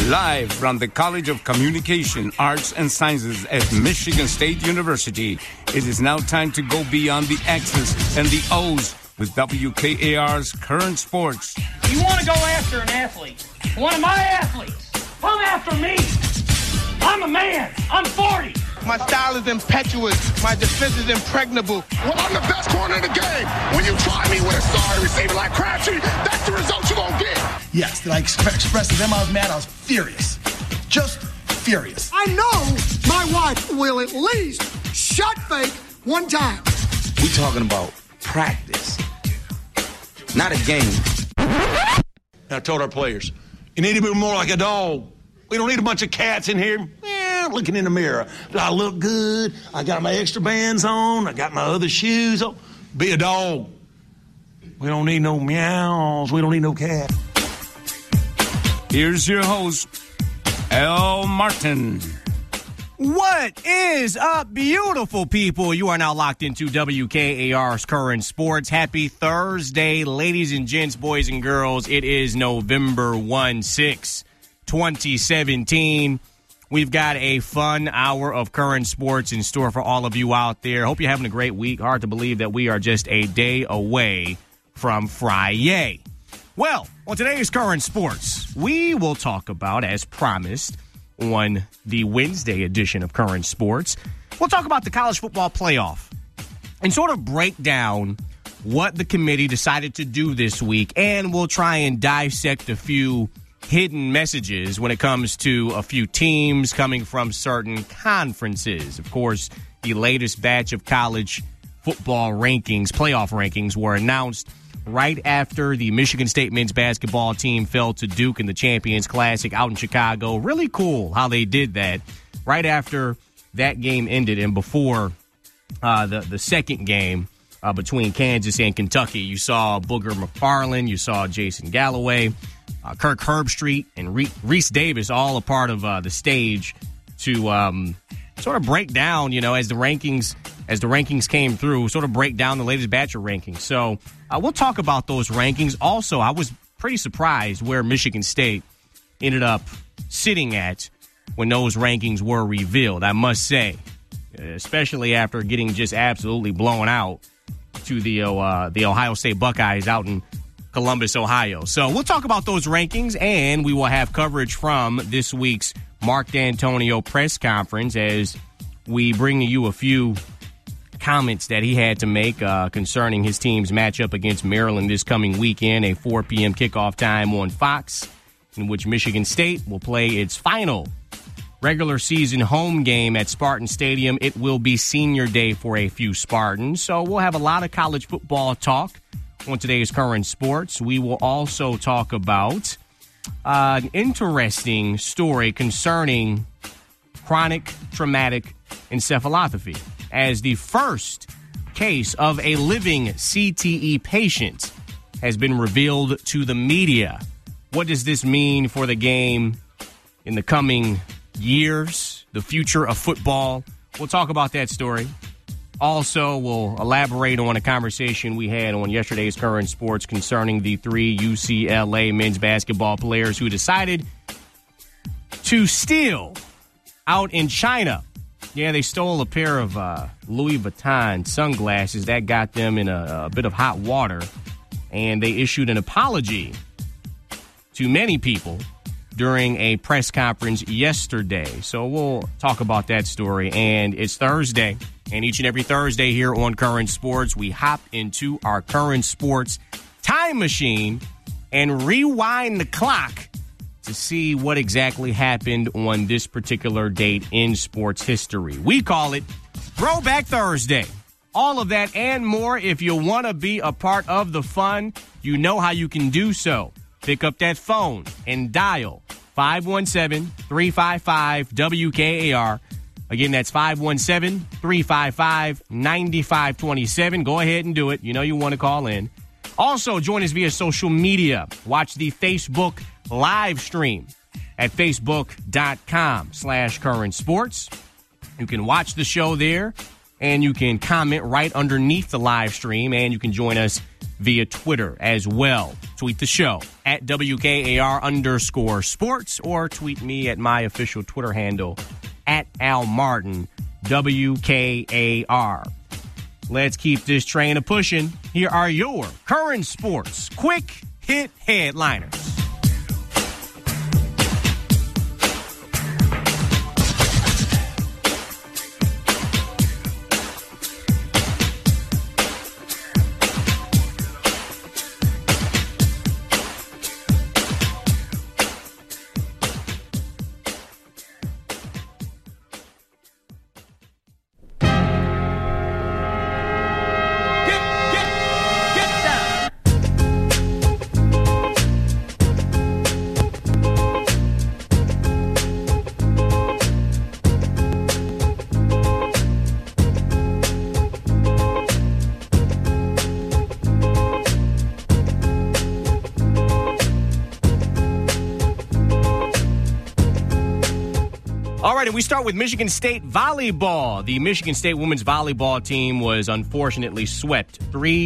Live from the College of Communication, Arts, and Sciences at Michigan State University, it is now time to go beyond the X's and the O's with WKAR's Current Sports. You want to go after an athlete, one of my athletes, come after me. I'm a man. I'm 40. My style is impetuous. My defense is impregnable. Well, I'm the best corner in the game. When you try me with a sorry receiver like Crabtree, that's the result you're going to get. Yes, did I express to them I was mad? I was furious. Just furious. I know my wife will at least shot fake one time. We talking about practice, not a game. I told our players, you need to be more like a dog. We don't need a bunch of cats in here looking in the mirror. Do I look good? I got my extra bands on. I got my other shoes on. Be a dog. We don't need no meows. We don't need no cat. Here's your host, Al Martin. What is up, beautiful people? You are now locked into WKAR's Current Sports. Happy Thursday, ladies and gents, boys and girls. It is November 6, 2017. We've got a fun hour of current sports in store for all of you out there. Hope you're having a great week. Hard to believe that we are just a day away from Friday. Well, on today's current sports, we will talk about, as promised, on the Wednesday edition of Current Sports, we'll talk about the college football playoff and sort of break down what the committee decided to do this week, and we'll try and dissect a few hidden messages when it comes to a few teams coming from certain conferences. Of course, the latest batch of college football rankings, playoff rankings, were announced right after the Michigan State men's basketball team fell to Duke in the Champions Classic out in Chicago. Really cool how they did that right after that game ended and before the second game between Kansas and Kentucky. You saw Booger McFarland, you saw Jason Galloway, Kirk Herbstreit, and Reese Davis all a part of the stage to sort of break down, as the rankings came through, sort of break down the latest batch of rankings. So we'll talk about those rankings. Also, I was pretty surprised where Michigan State ended up sitting at when those rankings were revealed, I must say, especially after getting just absolutely blown out to the Ohio State Buckeyes out in Columbus, Ohio. So we'll talk about those rankings, and we will have coverage from this week's Mark D'Antonio press conference as we bring you a few comments that he had to make concerning his team's matchup against Maryland this coming weekend, a 4 p.m. kickoff time on Fox, in which Michigan State will play its final regular season home game at Spartan Stadium. It will be senior day for a few Spartans, so we'll have a lot of college football talk on today's Current Sports. We will also talk about an interesting story concerning chronic traumatic encephalopathy, as the first case of a living CTE patient has been revealed to the media. What does this mean for the game in the coming years, the future of football? We'll talk about that story. Also, we'll elaborate on a conversation we had on yesterday's Current Sports concerning the 3 UCLA men's basketball players who decided to steal out in China. Yeah, they stole a pair of Louis Vuitton sunglasses. That got them in a bit of hot water, and they issued an apology to many people during a press conference yesterday. So we'll talk about that story. And it's Thursday, and each and every Thursday here on Current Sports, we hop into our Current Sports time machine and rewind the clock to see what exactly happened on this particular date in sports history. We call it Throwback Thursday. All of that and more. If you want to be a part of the fun, you know how you can do so. Pick up that phone and dial 517-355-WKAR. Again, that's 517-355-9527. Go ahead and do it. You know you want to call in. Also, join us via social media. Watch the Facebook live stream at facebook.com/current sports. You can watch the show there, and you can comment right underneath the live stream, and you can join us via Twitter as well. Tweet the show at WKAR_sports or tweet me at my official Twitter handle at Al Martin WKAR. Let's keep this train a pushing. Here are your current sports quick hit headliners. We start with Michigan State volleyball. The Michigan State women's volleyball team was unfortunately swept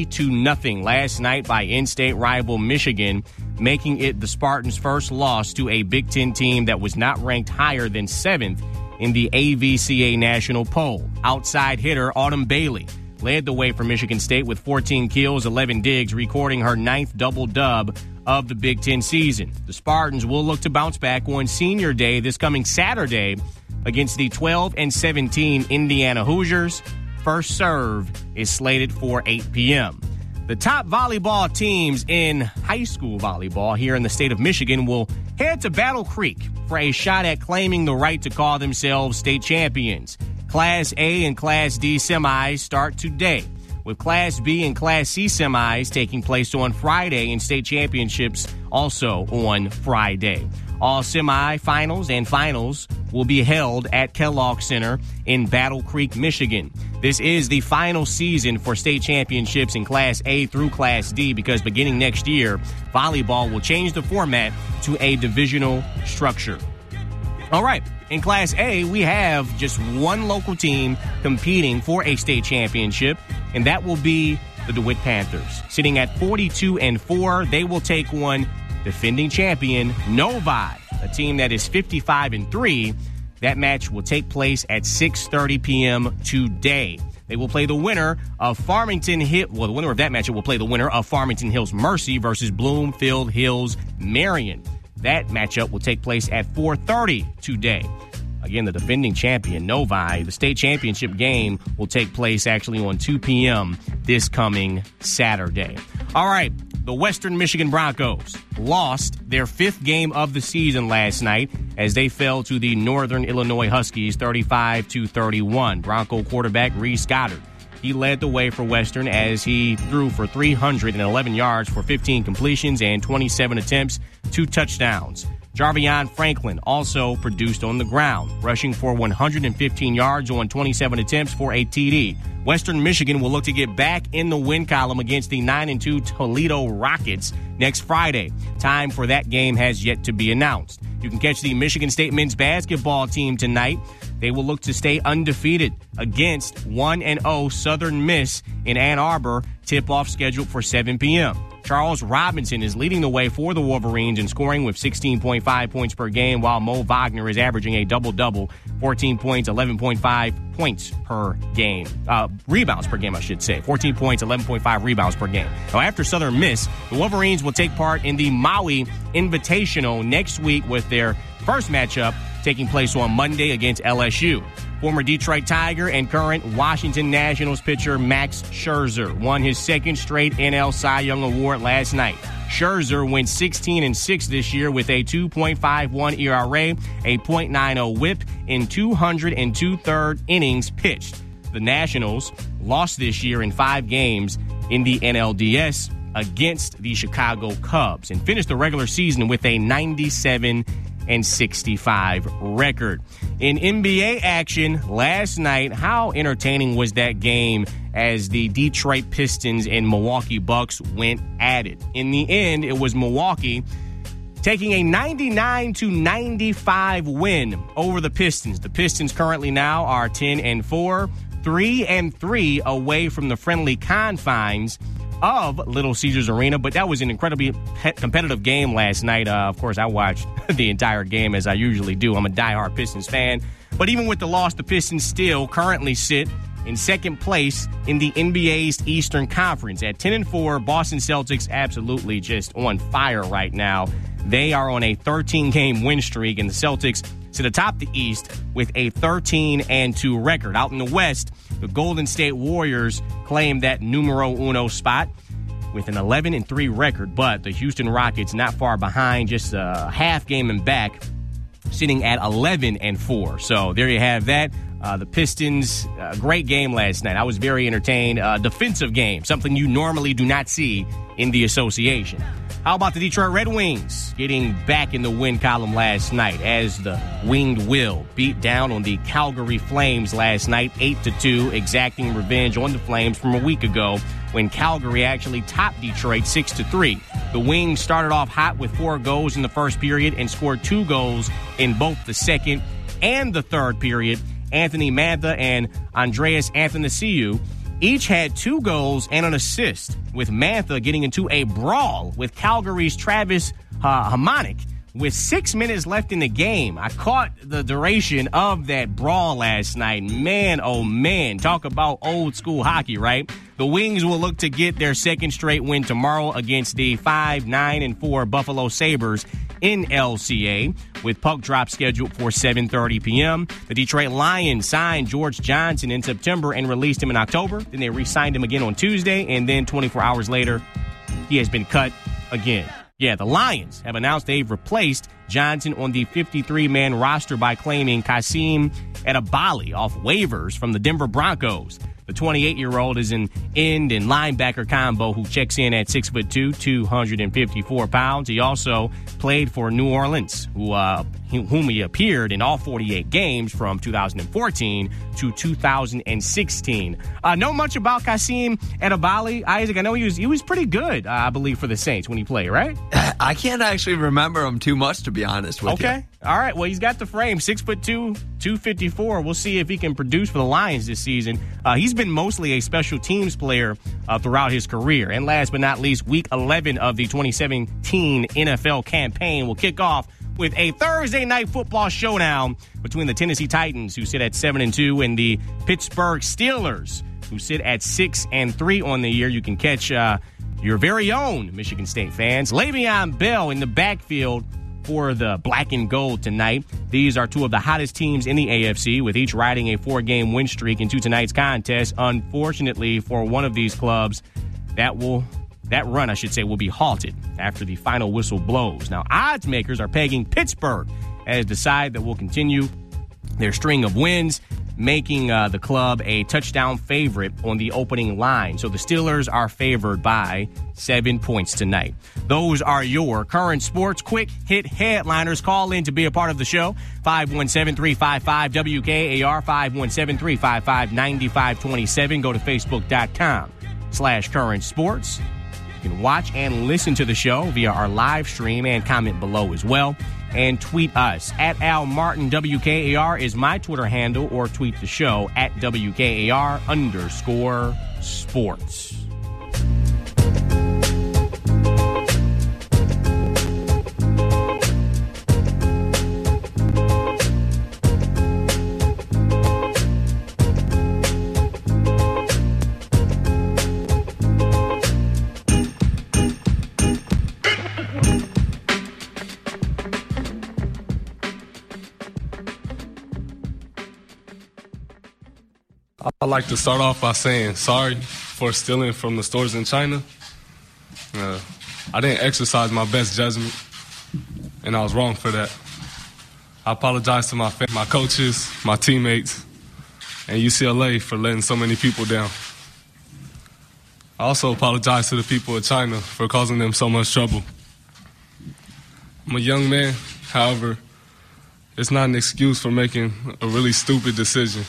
3-0 last night by in-state rival Michigan, making it the Spartans' first loss to a Big Ten team that was not ranked higher than 7th in the AVCA national poll. Outside hitter Autumn Bailey led the way for Michigan State with 14 kills, 11 digs, recording her 9th double-dub of the Big Ten season. The Spartans will look to bounce back on Senior Day this coming Saturday against the 12-17 Indiana Hoosiers. First serve is slated for 8 p.m. The top volleyball teams in high school volleyball here in the state of Michigan will head to Battle Creek for a shot at claiming the right to call themselves state champions. Class A and Class D semis start today, with Class B and Class C semis taking place on Friday and state championships also on Friday. All semifinals and finals will be held at Kellogg Center in Battle Creek, Michigan. This is the final season for state championships in Class A through Class D because beginning next year, volleyball will change the format to a divisional structure. All right, in Class A, we have just one local team competing for a state championship, and that will be the DeWitt Panthers. Sitting at 42-4, they will take on defending champion Novi, a team that is 55-3. That match will take place at 6:30 p.m. today. They will play the winner of Farmington Hill. Well, the winner of that match will play the winner of Farmington Hills Mercy versus Bloomfield Hills Marion. That matchup will take place at 4:30 today. Again, the defending champion, Novi, the state championship game will take place actually on 2 p.m. this coming Saturday. All right, the Western Michigan Broncos lost their 5th game of the season last night as they fell to the Northern Illinois Huskies 35-31. Bronco quarterback Reese Goddard, he led the way for Western as he threw for 311 yards for 15 completions and 27 attempts, 2 touchdowns. Jarvion Franklin also produced on the ground, rushing for 115 yards on 27 attempts for a TD. Western Michigan will look to get back in the win column against the 9-2 Toledo Rockets next Friday. Time for that game has yet to be announced. You can catch the Michigan State men's basketball team tonight. They will look to stay undefeated against 1-0 Southern Miss in Ann Arbor. Tip-off scheduled for 7 p.m. Charles Robinson is leading the way for the Wolverines in scoring with 16.5 points per game, while Mo Wagner is averaging a double-double, 14 points, 11.5 points per game. Rebounds per game, I should say. 14 points, 11.5 rebounds per game. Now, after Southern Miss, the Wolverines will take part in the Maui Invitational next week with their first matchup taking place on Monday against LSU. Former Detroit Tiger and current Washington Nationals pitcher Max Scherzer won his 2nd straight NL Cy Young Award last night. Scherzer went 16-6 this year with a 2.51 ERA, a .90 whip in 202 innings pitched. The Nationals lost this year in 5 games in the NLDS against the Chicago Cubs and finished the regular season with a 97-65 record. In NBA action last night, how entertaining was that game as the Detroit Pistons and Milwaukee Bucks went at it? In the end, it was Milwaukee taking a 99-95 win over the Pistons. The Pistons currently now are 10-4, 3-3 away from the friendly confines of Little Caesars Arena, but that was an incredibly competitive game last night. Of course, I watched the entire game as I usually do. I'm a diehard Pistons fan. But even with the loss, the Pistons still currently sit in second place in the NBA's Eastern Conference. At 10-4, Boston Celtics absolutely just on fire right now. They are on a 13-game win streak, and the Celtics sit atop the East with a 13-2 record. Out in the West, the Golden State Warriors claim that numero uno spot with an 11-3 record, but the Houston Rockets not far behind, just a half game and back, sitting at 11-4. So there you have that. The Pistons, great game last night. I was very entertained. Defensive game, something you normally do not see in the association. How about the Detroit Red Wings getting back in the win column last night as the Winged Wheel beat down on the Calgary Flames last night, 8-2, exacting revenge on the Flames from a week ago when Calgary actually topped Detroit 6-3. The Wings started off hot with 4 goals in the first period and scored 2 goals in both the second and the third period. Anthony Mantha and Andreas Athanasiou each had 2 goals and an assist, with Mantha getting into a brawl with Calgary's Travis Hamonic with 6 minutes left in the game. I caught the duration of that brawl last night. Man, oh man, talk about old school hockey, right? The Wings will look to get their second straight win tomorrow against the 5-9-4 Buffalo Sabres in LCA, with puck drop scheduled for 7:30 p.m. The Detroit Lions signed George Johnson in September and released him in October. Then they re-signed him again on Tuesday, and then 24 hours later, he has been cut again. Yeah, the Lions have announced they've replaced Johnson on the 53-man roster by claiming Kasim Edebali off waivers from the Denver Broncos. The 28-year-old is an end and linebacker combo who checks in at 6'2", 254 pounds. He also played for New Orleans, whom he appeared in all 48 games from 2014 to 2016. Know much about Kasim Edebali, Isaac? I know he was pretty good, I believe, for the Saints when he played, right? I can't actually remember him too much, to be honest with you. Okay. All right. Well, he's got the frame, 6'2", 254. We'll see if he can produce for the Lions this season. He's been mostly a special teams player throughout his career. And last but not least, Week 11 of the 2017 NFL campaign will kick off with a Thursday night football showdown between the Tennessee Titans, who sit at 7-2, and the Pittsburgh Steelers, who sit at 6-3 on the year. You can catch your very own Michigan State fans, Le'Veon Bell in the backfield for the black and gold tonight. These are 2 of the hottest teams in the AFC, with each riding a 4-game win streak into tonight's contest. Unfortunately for one of these clubs, that run will be halted after the final whistle blows. Now, odds makers are pegging Pittsburgh as the side that will continue their string of wins, making the club a touchdown favorite on the opening line. So the Steelers are favored by 7 points tonight. Those are your current sports quick hit headliners. Call in to be a part of the show. 517-355-WKAR, 517-355-9527. Go to Facebook.com/current sports. You can watch and listen to the show via our live stream and comment below as well. And tweet us at Al Martin. WKAR is my Twitter handle, or tweet the show at WKAR_sports. I'd like to start off by saying sorry for stealing from the stores in China. I didn't exercise my best judgment, and I was wrong for that. I apologize to my coaches, my teammates, and UCLA for letting so many people down. I also apologize to the people of China for causing them so much trouble. I'm a young man, however, it's not an excuse for making a really stupid decision.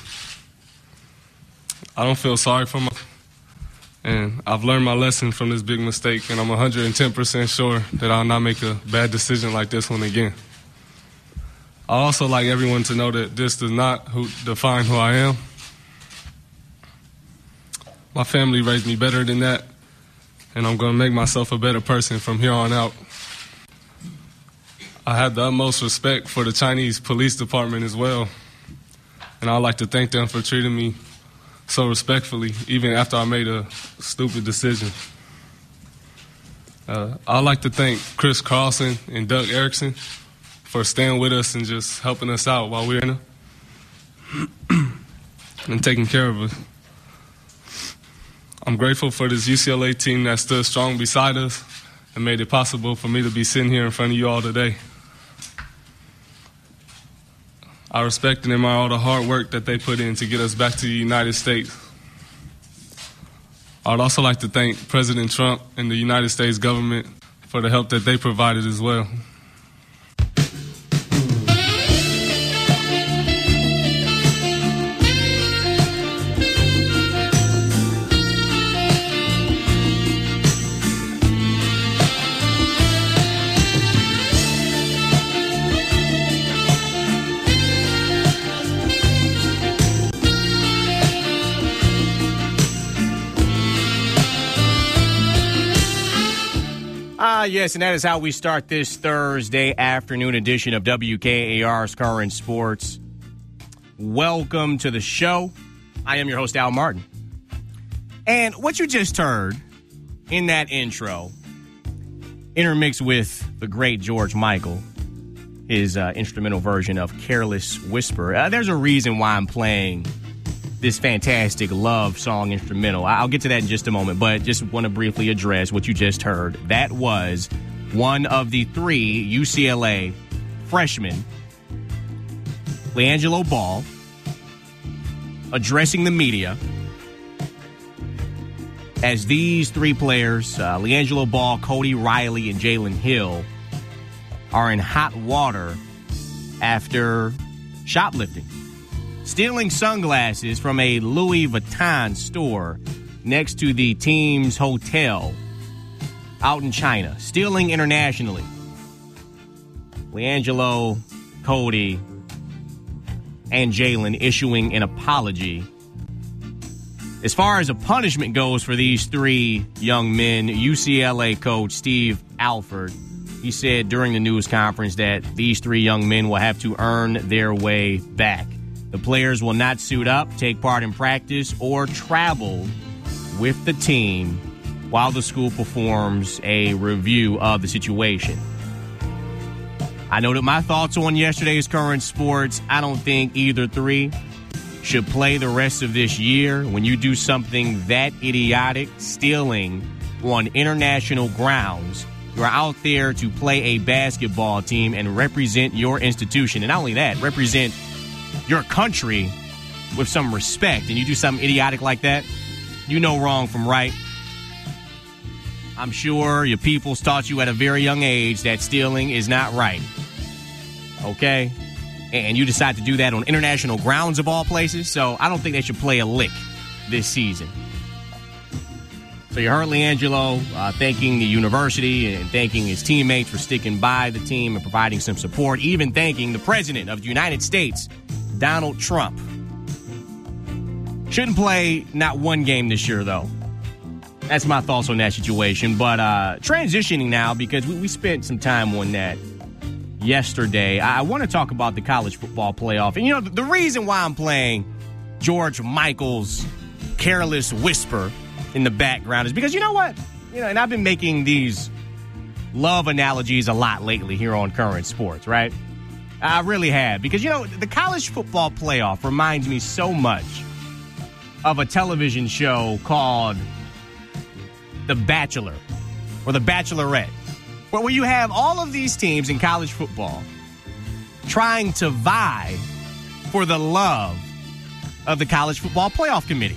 I don't feel sorry for myself, and I've learned my lesson from this big mistake, and I'm 110% sure that I'll not make a bad decision like this one again. I also like everyone to know that this does not define who I am. My family raised me better than that, and I'm going to make myself a better person from here on out. I have the utmost respect for the Chinese police department as well, and I'd like to thank them for treating me so respectfully, even after I made a stupid decision. I'd like to thank Chris Carlson and Doug Erickson for staying with us and just helping us out while we're in it and taking care of us. I'm grateful for this UCLA team that stood strong beside us and made it possible for me to be sitting here in front of you all today. I respect and admire all the hard work that they put in to get us back to the United States. I'd also like to thank President Trump and the United States government for the help that they provided as well. Yes, and that is how we start this Thursday afternoon edition of WKAR's Current Sports. Welcome to the show. I am your host, Al Martin. And what you just heard in that intro, intermixed with the great George Michael, his instrumental version of Careless Whisper. There's a reason why I'm playing this fantastic love song instrumental. I'll get to that in just a moment, but just want to briefly address what you just heard. That was one of the 3 UCLA freshmen, LiAngelo Ball, addressing the media as these 3 players, LiAngelo Ball, Cody Riley, and Jalen Hill, are in hot water after shoplifting. Stealing sunglasses from a Louis Vuitton store next to the team's hotel out in China. Stealing internationally. LiAngelo, Cody, and Jalen issuing an apology. As far as a punishment goes for these 3 young men, UCLA coach Steve Alford, he said during the news conference that these 3 young men will have to earn their way back. The players will not suit up, take part in practice, or travel with the team while the school performs a review of the situation. I noted my thoughts on yesterday's Current Sports. I don't think either 3 should play the rest of this year. When you do something that idiotic, stealing on international grounds, you're out there to play a basketball team and represent your institution. And not only that, represent your country with some respect, and you do something idiotic like that, you know wrong from right. I'm sure your peoples taught you at a very young age that stealing is not right. Okay? And you decide to do that on international grounds of all places, so I don't think they should play a lick this season. So you heard LiAngelo thanking the university and thanking his teammates for sticking by the team and providing some support, even thanking the President of the United States, Donald Trump. Shouldn't play not one game this year, though. That's my thoughts on that situation. But transitioning now, because we spent some time on that yesterday, I want to talk about the college football playoff. And, you know, the reason why I'm playing George Michael's Careless Whisper in the background is because, you know what? You know, and I've been making these love analogies a lot lately here on Current Sports, right? I really have. Because, you know, the college football playoff reminds me so much of a television show called The Bachelor or The Bachelorette, where you have all of these teams in college football trying to vie for the love of the college football playoff committee.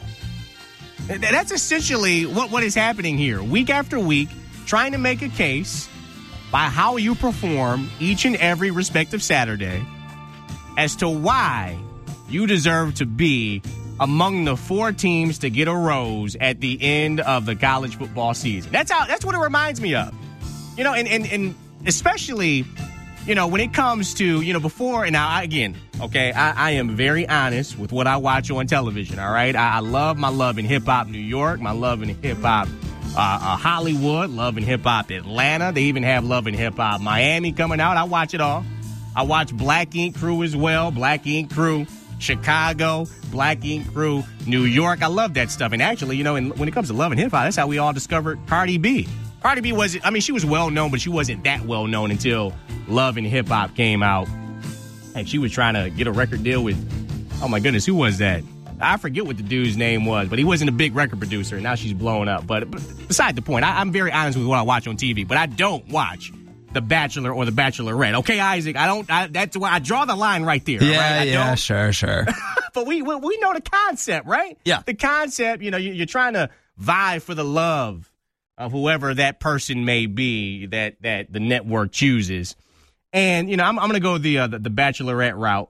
That's essentially what is happening here. Week after week, trying to make a case by how you perform each and every respective Saturday as to why you deserve to be among the 4 teams to get a rose at the end of the college football season. That's what it reminds me of. You know, and especially, you know, when it comes to, you know, before, and now, again, okay, I am very honest with what I watch on television, all right? I love my love in hip-hop New York, my love in hip-hop Hollywood, Love and Hip Hop Atlanta. They even have Love and Hip Hop Miami coming out. I watch it all. I watch Black Ink Crew as well. Black Ink Crew Chicago, Black Ink Crew New York. I love that stuff. And actually, when it comes to Love and Hip Hop, that's how we all discovered Cardi B. Cardi B she was well known, but she wasn't that well known until Love and Hip Hop came out. And she was trying to get a record deal with, oh my goodness, who was that? I forget what the dude's name was, but he wasn't a big record producer. Now she's blowing up. But beside the point, I'm very honest with what I watch on TV, but I don't watch The Bachelor or The Bachelorette. Okay, Isaac, that's why I draw the line right there. Yeah, right? Sure. But we know the concept, right? Yeah. The concept, you're trying to vie for the love of whoever that person may be that the network chooses. And, I'm going to go the Bachelorette route.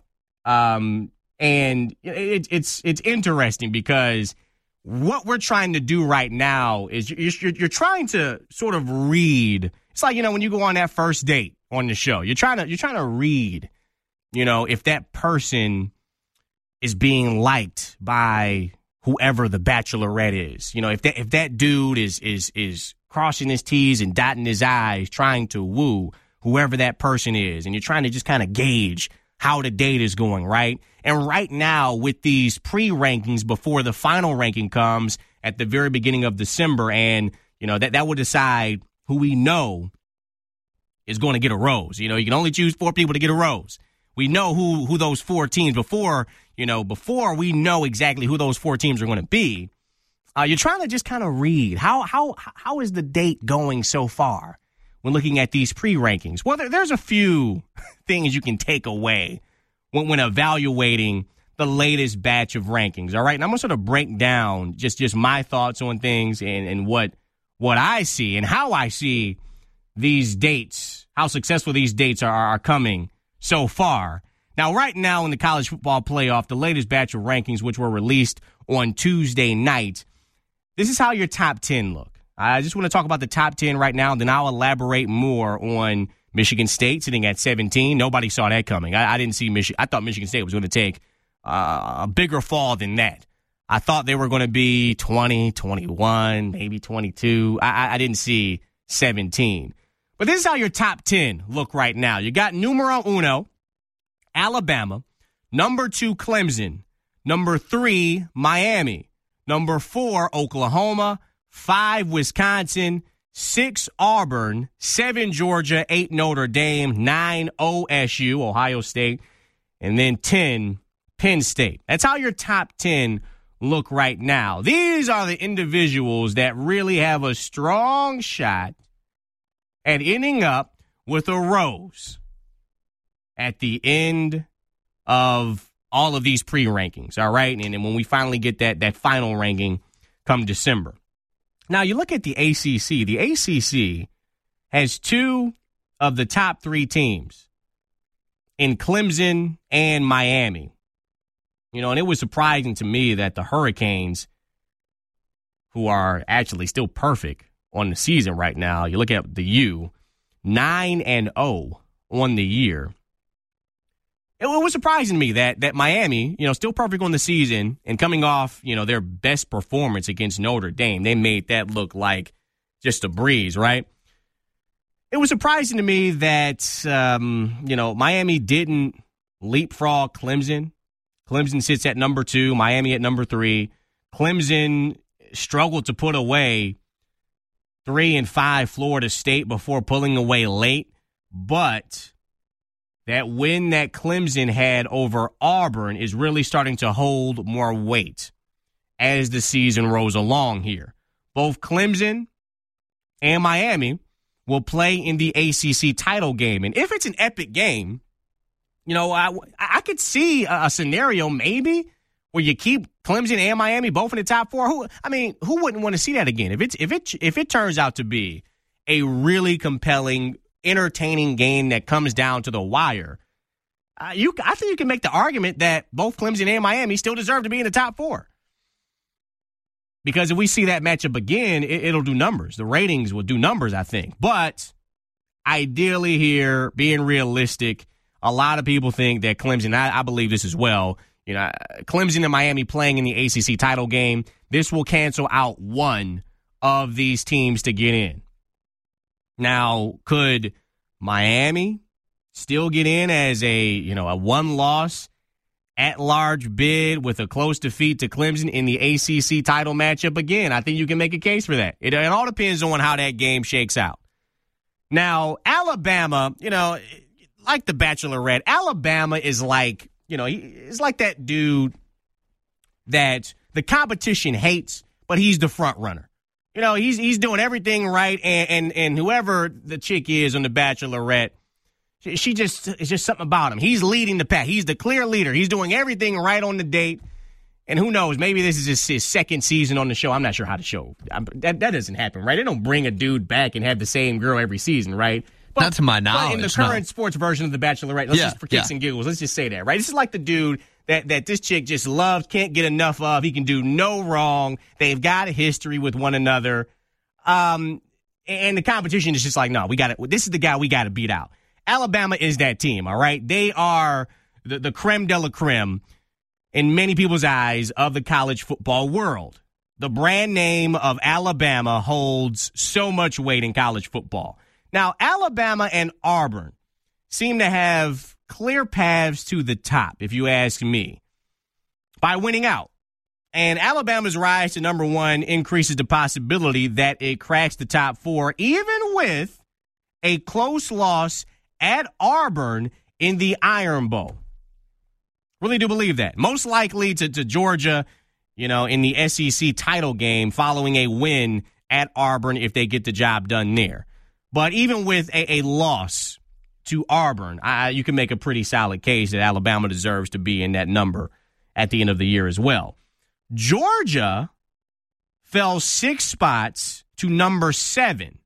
And it's interesting because what we're trying to do right now is you're trying to sort of read. It's like, when you go on that first date on the show, you're trying to read, if that person is being liked by whoever the Bachelorette is. If that dude is crossing his T's and dotting his I's, trying to woo whoever that person is, and you're trying to just kind of gauge how the date is going, right? And right now, with these pre-rankings before the final ranking comes at the very beginning of December, and, that will decide who we know is going to get a rose. You can only choose 4 people to get a rose. We know who those 4 teams before we know exactly who those 4 teams are going to be. You're trying to just kind of read how is the date going so far when looking at these pre-rankings. Well, there's a few things you can take away when evaluating the latest batch of rankings. All right. And I'm going to sort of break down just my thoughts on things and what I see and how I see these dates, how successful these dates are coming so far. Now, right now in the college football playoff, the latest batch of rankings, which were released on Tuesday night, this is how your top 10 look. I just want to talk about the top 10 right now, and then I'll elaborate more on Michigan State sitting at 17. Nobody saw that coming. I didn't see Michigan. I thought Michigan State was going to take a bigger fall than that. I thought they were going to be 20, 21, maybe 22. I didn't see 17. But this is how your top 10 look right now. You got numero uno, Alabama. Number 2, Clemson. Number 3, Miami. Number 4, Oklahoma. 5, Wisconsin. 6, Auburn. 7, Georgia. 8, Notre Dame. 9, OSU, Ohio State. And then 10, Penn State. That's how your top 10 look right now. These are the individuals that really have a strong shot at ending up with a rose at the end of all of these pre-rankings, all right? And then when we finally get that final ranking come December. Now, you look at the ACC. The ACC has 2 of the top 3 teams in Clemson and Miami. And it was surprising to me that the Hurricanes, who are actually still perfect on the season right now, you look at the U, 9-0 on the year. It was surprising to me that Miami, still perfect on the season and coming off, their best performance against Notre Dame. They made that look like just a breeze, right? It was surprising to me that, Miami didn't leapfrog Clemson. Clemson sits at number 2, Miami at number 3. Clemson struggled to put away 3 and 5 Florida State before pulling away late. But that win that Clemson had over Auburn is really starting to hold more weight as the season rolls along here. Both Clemson and Miami will play in the ACC title game. And if it's an epic game, I could see a scenario maybe where you keep Clemson and Miami both in the top 4. Who wouldn't want to see that again? If it turns out to be a really compelling, entertaining game that comes down to the wire, I think you can make the argument that both Clemson and Miami still deserve to be in the top 4. Because if we see that matchup again, it'll do numbers. The ratings will do numbers, I think. But ideally here, being realistic, a lot of people think that Clemson, I believe this as well, Clemson and Miami playing in the ACC title game, this will cancel out one of these teams to get in. Now, could Miami still get in as a one-loss at-large bid with a close defeat to Clemson in the ACC title matchup? Again, I think you can make a case for that. It all depends on how that game shakes out. Now, Alabama, like the Bachelorette, Alabama is like, it's like that dude that the competition hates, but he's the front runner. He's doing everything right, and whoever the chick is on the Bachelorette, it's just something about him. He's leading the pack. He's the clear leader. He's doing everything right on the date. And who knows, maybe this is just his second season on the show. I'm not sure how the show, that doesn't happen, right? They don't bring a dude back and have the same girl every season, right? But, not to my knowledge. But in the current sports version of the Bachelorette, just for kicks and giggles, let's just say that, right? This is like the dude that this chick just loves, can't get enough of. He can do no wrong. They've got a history with one another. And the competition is just like, no, this is the guy we got to beat out. Alabama is that team, all right? They are the creme de la creme in many people's eyes of the college football world. The brand name of Alabama holds so much weight in college football. Now, Alabama and Auburn seem to have clear paths to the top, if you ask me, by winning out. And Alabama's rise to number one increases the possibility that it cracks the top four, even with a close loss at Auburn in the Iron Bowl. Really do believe that. Most likely to Georgia, in the SEC title game following a win at Auburn if they get the job done there. But even with a loss to Auburn, you can make a pretty solid case that Alabama deserves to be in that number at the end of the year as well. Georgia fell 6 spots to number 7.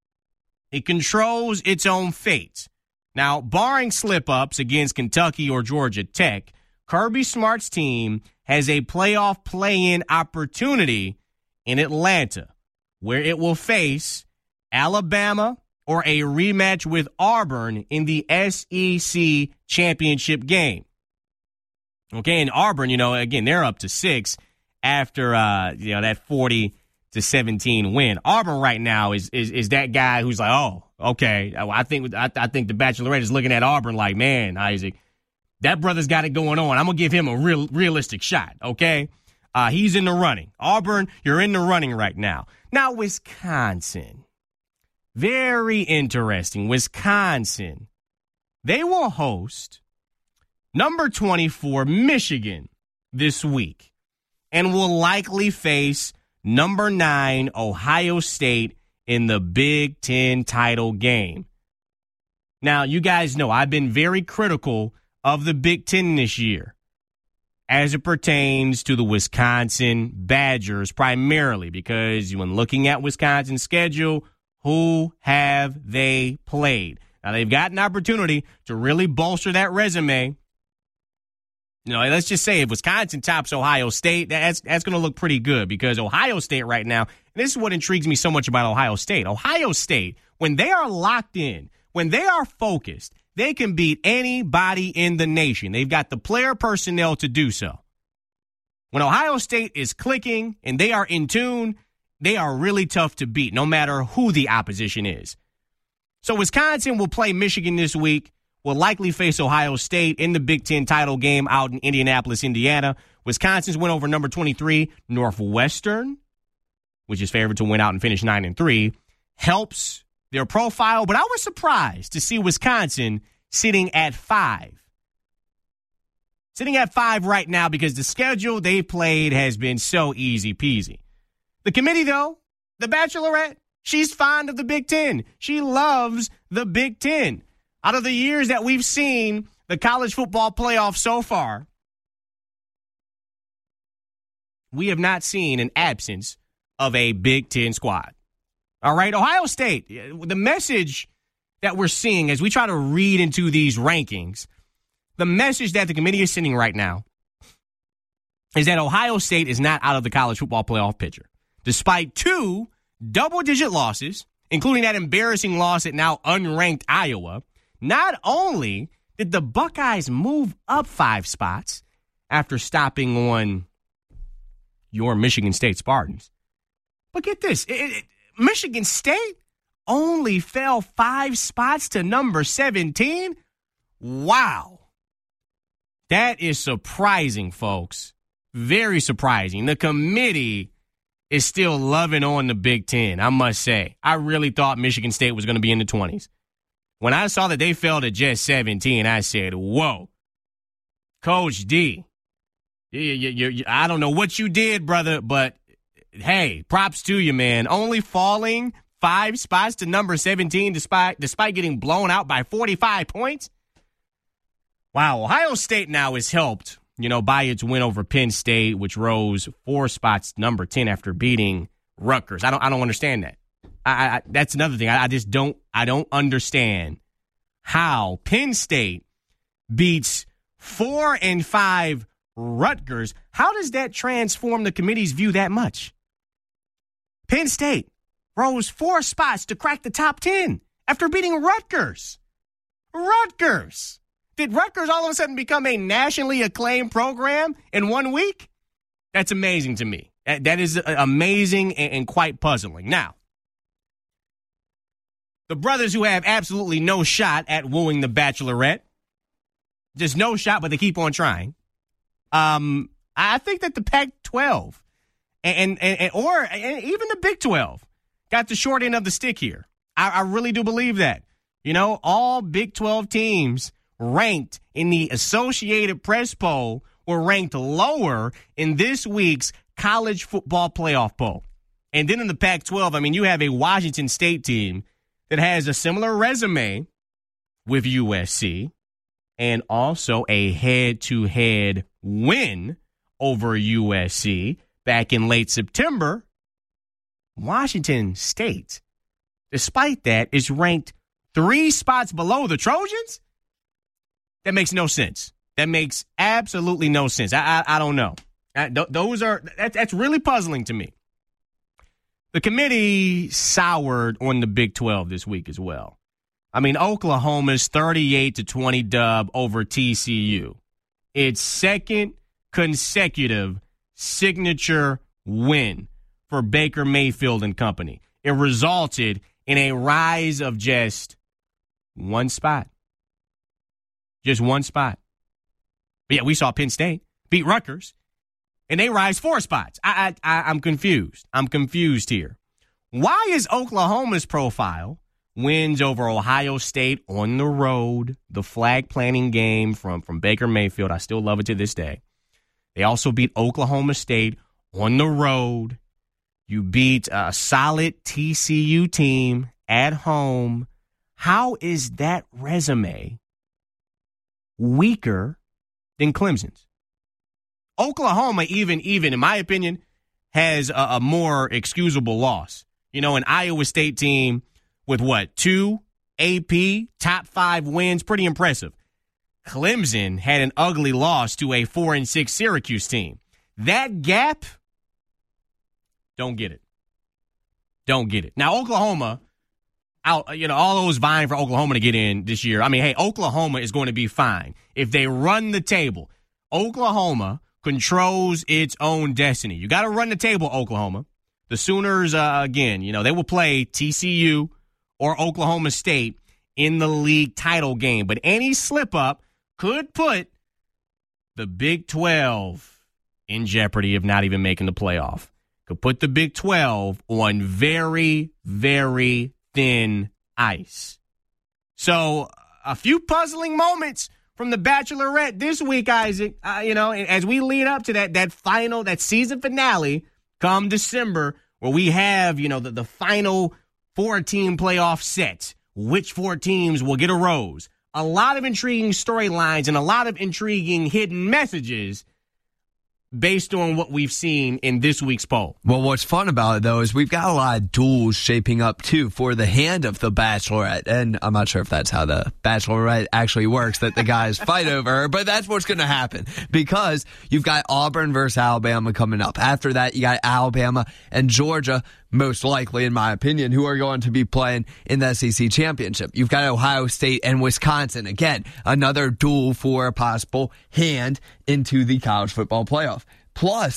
It controls its own fate. Now, barring slip-ups against Kentucky or Georgia Tech, Kirby Smart's team has a playoff play-in opportunity in Atlanta, where it will face Alabama or a rematch with Auburn in the SEC championship game. Okay, and Auburn, again, they're up to 6 after that 40-17 win. Auburn right now is that guy who's like, oh, okay. I think the Bachelorette is looking at Auburn like, man, Isaac, that brother's got it going on. I'm gonna give him a realistic shot. Okay, he's in the running. Auburn, you're in the running right now. Now Wisconsin, very interesting. Wisconsin, they will host number 24 Michigan this week, and will likely face number 9 Ohio State in the Big Ten title game. Now, you guys know I've been very critical of the Big Ten this year as it pertains to the Wisconsin Badgers primarily, because when looking at Wisconsin's schedule, who have they played? Now, they've got an opportunity to really bolster that resume. Let's just say if Wisconsin tops Ohio State, that's going to look pretty good, because Ohio State right now, and this is what intrigues me so much about Ohio State. Ohio State, when they are locked in, when they are focused, they can beat anybody in the nation. They've got the player personnel to do so. When Ohio State is clicking and they are in tune, they are really tough to beat, no matter who the opposition is. So Wisconsin will play Michigan this week, will likely face Ohio State in the Big Ten title game out in Indianapolis, Indiana. Wisconsin's win over number 23, Northwestern, which is favored to win out and finish 9-3, helps their profile. But I was surprised to see Wisconsin sitting at 5. Sitting at 5 right now because the schedule they've played has been so easy peasy. The committee, though, the Bachelorette, she's fond of the Big Ten. She loves the Big Ten. Out of the years that we've seen the college football playoff so far, we have not seen an absence of a Big Ten squad. All right, Ohio State, the message that we're seeing as we try to read into these rankings, the message that the committee is sending right now is that Ohio State is not out of the college football playoff picture. Despite 2 double-digit losses, including that embarrassing loss at now unranked Iowa, not only did the Buckeyes move up 5 spots after stopping on your Michigan State Spartans, But get this. Michigan State only fell 5 spots to number 17. Wow. That is surprising, folks. Very surprising. The committee is still loving on the Big Ten, I must say. I really thought Michigan State was going to be in the 20s. When I saw that they fell to just 17, I said, whoa. Coach D, I don't know what you did, brother, but hey, props to you, man. Only falling 5 spots to number 17 despite getting blown out by 45 points. Wow, Ohio State now is helped, by its win over Penn State, which rose 4 spots to number 10 after beating Rutgers. I don't understand that. That's another thing. I don't understand how Penn State beats 4 and 5 Rutgers. How does that transform the committee's view that much? Penn State rose 4 spots to crack the top 10 after beating Rutgers. Rutgers. Did Rutgers all of a sudden become a nationally acclaimed program in 1 week? That's amazing to me. That is amazing and quite puzzling. Now, the brothers who have absolutely no shot at wooing the Bachelorette, just no shot, but they keep on trying. I think that the Pac-12 and even the Big 12 got the short end of the stick here. I really do believe that. All Big 12 teams ranked in the Associated Press poll were ranked lower in this week's college football playoff poll. And then in the Pac-12, you have a Washington State team that has a similar resume with USC and also a head-to-head win over USC back in late September. Washington State, despite that, is ranked 3 spots below the Trojans? That makes no sense. That makes absolutely no sense. I don't know. That's really puzzling to me. The committee soured on the Big 12 this week as well. Oklahoma's 38-20 dub over TCU. Its second consecutive signature win for Baker Mayfield and company. It resulted in a rise of just 1 spot. Just 1 spot. But yeah, we saw Penn State beat Rutgers, and they rise 4 spots. I'm confused. I'm confused here. Why is Oklahoma's profile wins over Ohio State on the road, the flag planting game from Baker Mayfield? I still love it to this day. They also beat Oklahoma State on the road. You beat a solid TCU team at home. How is that resume weaker than Clemson's? Oklahoma, even in my opinion, has a more excusable loss. An Iowa State team with 2 AP top 5 wins, pretty impressive. Clemson had an ugly loss to a 4-6 Syracuse team. That gap, don't get it. Don't get it. Now, Oklahoma, all those vying for Oklahoma to get in this year. Oklahoma is going to be fine if they run the table. Oklahoma controls its own destiny. You got to run the table, Oklahoma. The Sooners, again, they will play TCU or Oklahoma State in the league title game. But any slip-up could put the Big 12 in jeopardy of not even making the playoff. Could put the Big 12 on very, very thin ice. So a few puzzling moments from the Bachelorette this week, Isaac. As we lead up to that season finale come December, where we have, the final 4-team playoff set. Which 4 teams will get a rose? A lot of intriguing storylines and a lot of intriguing hidden messages based on what we've seen in this week's poll. Well, what's fun about it, though, is we've got a lot of duels shaping up, too, for the hand of the Bachelorette. And I'm not sure if that's how the Bachelorette actually works, that the guys fight over her, but that's what's going to happen because you've got Auburn versus Alabama coming up. After that, you got Alabama and Georgia, most likely, in my opinion, who are going to be playing in the SEC championship. You've got Ohio State and Wisconsin. Again, another duel for a possible hand into the college football playoff. Plus,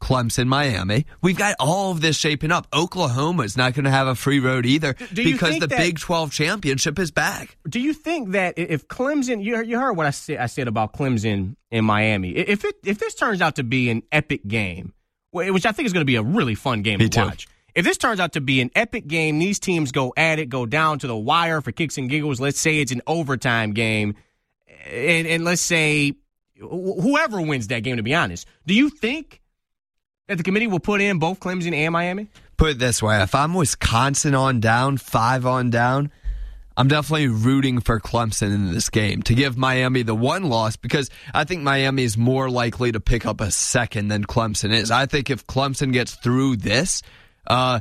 Clemson, Miami. We've got all of this shaping up. Oklahoma's not going to have a free road either because the Big 12 championship is back. Do you think that if Clemson, you heard what I said about Clemson and Miami, if this turns out to be an epic game, which I think is going to be a really fun game to watch. If this turns out to be an epic game, these teams go at it, go down to the wire for kicks and giggles. Let's say it's an overtime game, and let's say whoever wins that game, to be honest, do you think that the committee will put in both Clemson and Miami? Put it this way. If I'm Wisconsin on down, 5 on down, I'm definitely rooting for Clemson in this game to give Miami the one loss because I think Miami is more likely to pick up a second than Clemson is. I think if Clemson gets through this, I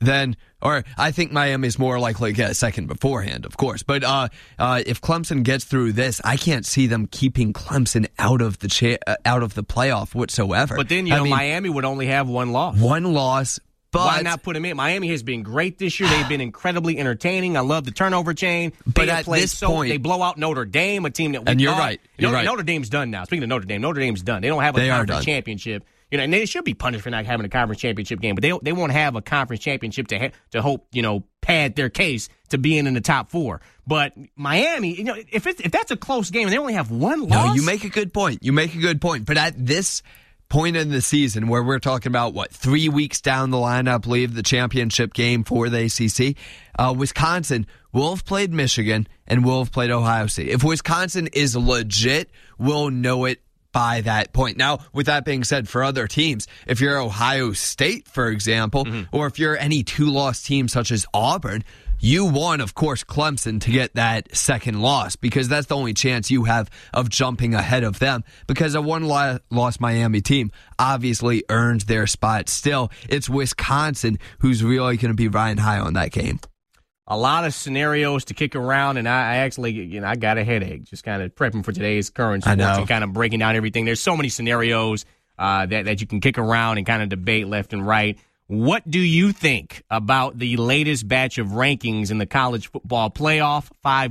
think Miami is more likely to get a second beforehand, of course. But if Clemson gets through this, I can't see them keeping Clemson out of the playoff whatsoever. But then, Miami would only have one loss. One loss. But why not put them in? Miami has been great this year. They've been incredibly entertaining. I love the turnover chain. But at this point, they blow out Notre Dame, a team that we and you're right. Notre Dame's done now. Speaking of Notre Dame's done. They don't have a conference championship. And they should be punished for not having a conference championship game. But they won't have a conference championship to hope pad their case to being in the top 4. But Miami, if that's a close game and they only have one loss, no, you make a good point. But at this point in the season where we're talking about 3 weeks down the line, I believe the championship game for the ACC, Wisconsin will have played Michigan and will have played Ohio State. If Wisconsin is legit, we'll know it by that point. Now, with that being said, for other teams, if you're Ohio State, for example, or if you're any 2-loss team such as Auburn, you want, of course, Clemson to get that second loss because that's the only chance you have of jumping ahead of them because a one-loss Miami team obviously earned their spot. Still, it's Wisconsin who's really going to be riding high on that game. A lot of scenarios to kick around, and I actually, I got a headache just kind of prepping for today's current sports and kind of breaking down everything. There's so many scenarios that you can kick around and kind of debate left and right. What do you think about the latest batch of rankings in the college football playoff?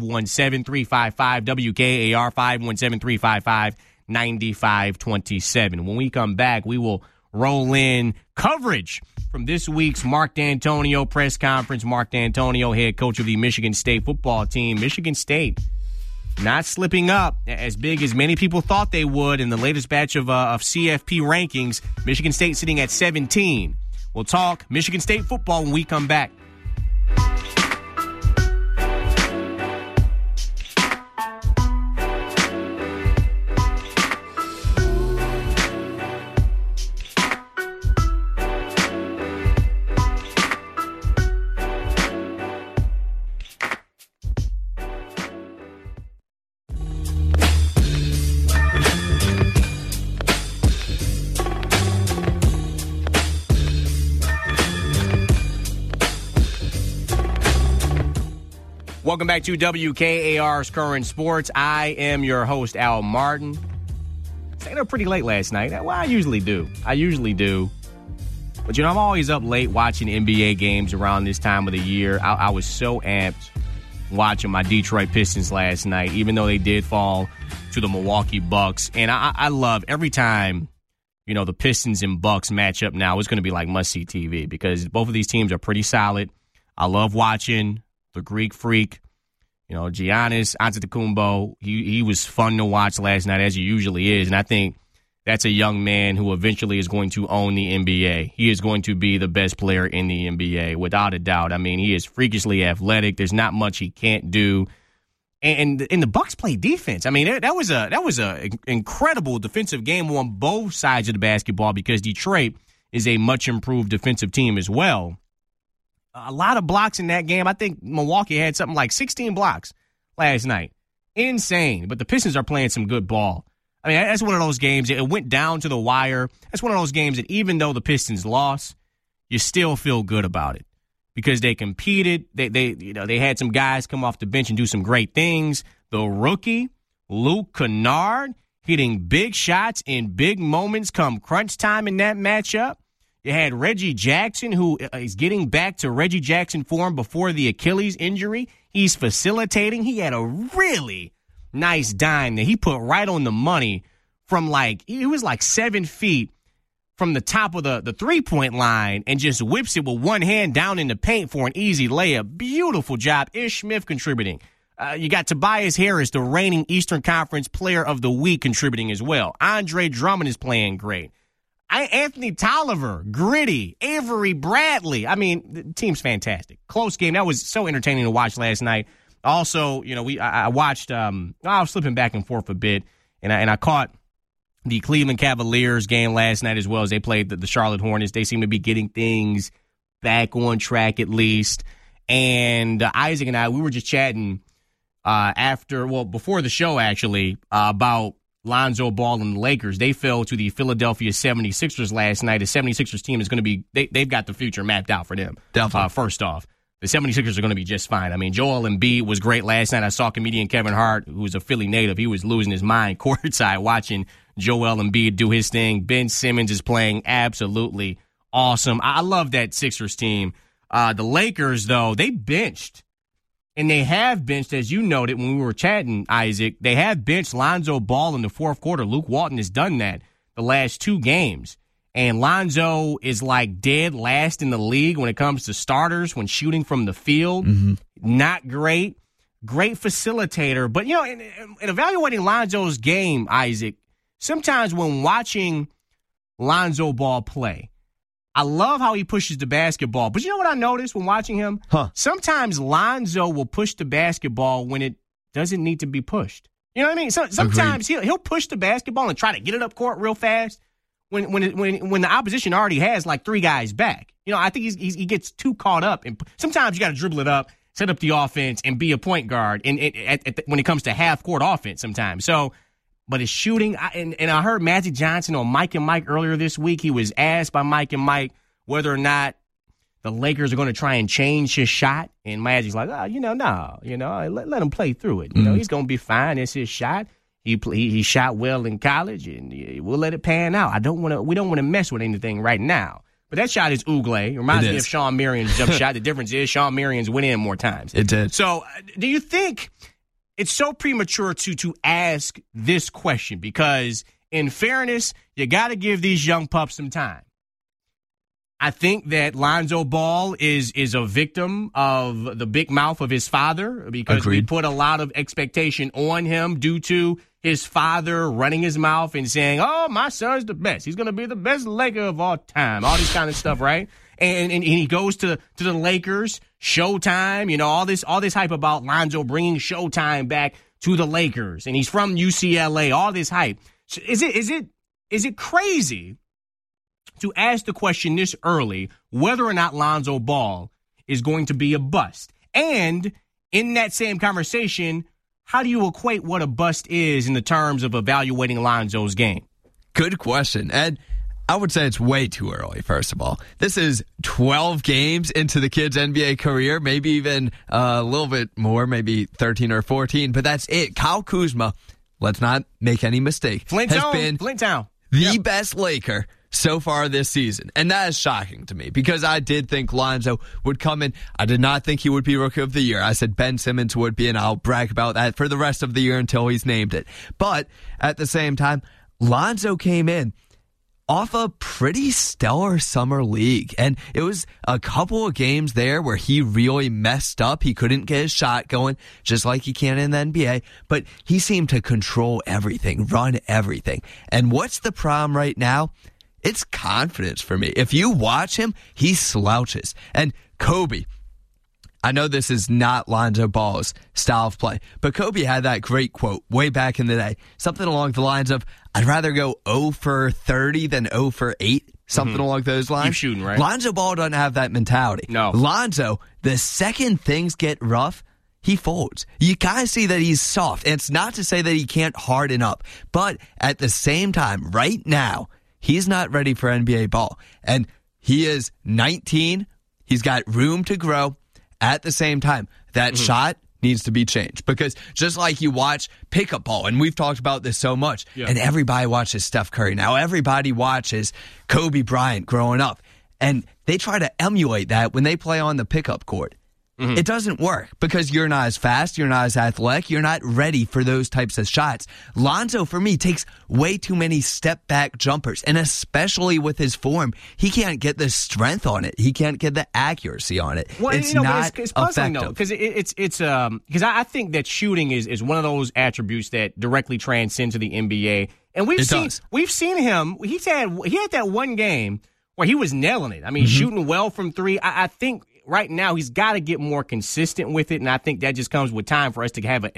517-355-WKAR, 517-355-9527. When we come back, we will roll in coverage from this week's Mark D'Antonio press conference. Mark D'Antonio, head coach of the Michigan State football team. Michigan State not slipping up as big as many people thought they would in the latest batch of CFP rankings. Michigan State sitting at 17. We'll talk Michigan State football when we come back. Welcome back to WKAR's Current Sports. I am your host, Al Martin. Stayed up pretty late last night. Well, I usually do. But, I'm always up late watching NBA games around this time of the year. I was so amped watching my Detroit Pistons last night, even though they did fall to the Milwaukee Bucks. And I love every time, the Pistons and Bucks match up now, it's going to be like must-see TV because both of these teams are pretty solid. I love watching the Greek Freak, Giannis Antetokounmpo. He was fun to watch last night, as he usually is, and I think that's a young man who eventually is going to own the NBA. He is going to be the best player in the NBA, without a doubt. I mean, he is freakishly athletic. There's not much he can't do, and the Bucks play defense. I mean, that was a incredible defensive game on both sides of the basketball because Detroit is a much improved defensive team as well. A lot of blocks in that game. I think Milwaukee had something like 16 blocks last night. Insane. But the Pistons are playing some good ball. I mean, that's one of those games. It went down to the wire. That's one of those games that even though the Pistons lost, you still feel good about it because they competed. They had some guys come off the bench and do some great things. The rookie, Luke Kennard, hitting big shots in big moments come crunch time in that matchup. You had Reggie Jackson, who is getting back to Reggie Jackson form before the Achilles injury. He's facilitating. He had a really nice dime that he put right on the money from it was like 7 feet from the top of the three-point line and just whips it with one hand down in the paint for an easy layup. Beautiful job. Ish Smith contributing. You got Tobias Harris, the reigning Eastern Conference Player of the Week, contributing as well. Andre Drummond is playing great. Anthony Tolliver, gritty. Avery Bradley. I mean, the team's fantastic. Close game. That was so entertaining to watch last night. Also, I watched. I was flipping back and forth a bit, and I caught the Cleveland Cavaliers game last night as well as they played the Charlotte Hornets. They seem to be getting things back on track at least. And Isaac and I, we were just chatting before the show actually, about Lonzo Ball and the Lakers. They fell to the Philadelphia 76ers last night. The 76ers team is going to be, they've got the future mapped out for them. Definitely. First off, the 76ers are going to be just fine. I mean, Joel Embiid was great last night. I saw comedian Kevin Hart, who's a Philly native. He was losing his mind courtside watching Joel Embiid do his thing. Ben Simmons is playing absolutely awesome. I love that Sixers team. The Lakers, though, they benched. And they have benched, as you noted when we were chatting, Isaac, they have benched Lonzo Ball in the fourth quarter. Luke Walton has done that the last 2 games. And Lonzo is like dead last in the league when it comes to starters, when shooting from the field. Mm-hmm. Not great. Great facilitator. But, in evaluating Lonzo's game, Isaac, sometimes when watching Lonzo Ball play, I love how he pushes the basketball. But you know what I noticed when watching him? Sometimes Lonzo will push the basketball when it doesn't need to be pushed. You know what I mean? So, sometimes he'll push the basketball and try to get it up court real fast when the opposition already has like 3 guys back. I think he gets too caught up. And sometimes you got to dribble it up, set up the offense, and be a point guard. And when it comes to half court offense, sometimes. So. But his shooting, and I heard Magic Johnson on Mike and Mike earlier this week. He was asked by Mike and Mike whether or not the Lakers are going to try and change his shot. And Magic's like, let him play through it. He's going to be fine. It's his shot. He shot well in college, and we'll let it pan out. We don't want to mess with anything right now. But that shot is Oubre. It reminds me of Sean Marion's jump shot. The difference is Sean Marion's went in more times. It did. So do you think it's so premature to ask this question? Because in fairness, you got to give these young pups some time. I think that Lonzo Ball is a victim of the big mouth of his father because we put a lot of expectation on him due to his father running his mouth and saying, oh, my son's the best. He's going to be the best Laker of all time. All this kind of stuff, right? And he goes to the Lakers, Showtime, all this hype about Lonzo bringing Showtime back to the Lakers, and he's from UCLA, all this hype. So is it crazy to ask the question this early whether or not Lonzo Ball is going to be a bust? And in that same conversation, how do you equate what a bust is in the terms of evaluating Lonzo's game? Good question, Ed. I would say it's way too early, first of all. This is 12 games into the kid's NBA career, maybe even a little bit more, maybe 13 or 14, but that's it. Kyle Kuzma, let's not make any mistake, has been the best Laker so far this season. And that is shocking to me because I did think Lonzo would come in. I did not think he would be Rookie of the Year. I said Ben Simmons would be, and I'll brag about that for the rest of the year until he's named it. But at the same time, Lonzo came in off a pretty stellar summer league. And it was a couple of games there where he really messed up. He couldn't get his shot going, just like he can in the NBA. But he seemed to control everything, run everything. And what's the problem right now? It's confidence for me. If you watch him, he slouches. And Kobe, I know this is not Lonzo Ball's style of play, but Kobe had that great quote way back in the day. Something along the lines of, I'd rather go 0 for 30 than 0 for 8. Something along those lines. Keep shooting, right? Lonzo Ball doesn't have that mentality. No. Lonzo, the second things get rough, he folds. You kind of see that he's soft. And it's not to say that he can't harden up. But at the same time, right now, he's not ready for NBA ball. And he is 19. He's got room to grow. At the same time, that shot needs to be changed. Because just like you watch pickup ball, and we've talked about this so much, and everybody watches Steph Curry now. Everybody watches Kobe Bryant growing up. And they try to emulate that when they play on the pickup court. It doesn't work because you're not as fast, you're not as athletic, you're not ready for those types of shots. Lonzo, for me, takes way too many step-back jumpers, and especially with his form, he can't get the strength on it. He can't get the accuracy on it. Well, it's not it's puzzling, effective. though, because I think that shooting is one of those attributes that directly transcend to the NBA. And we've seen him. He had that one game where he was nailing it. I mean, shooting well from three. I think right now he's got to get more consistent with it, and I think that just comes with time for us to have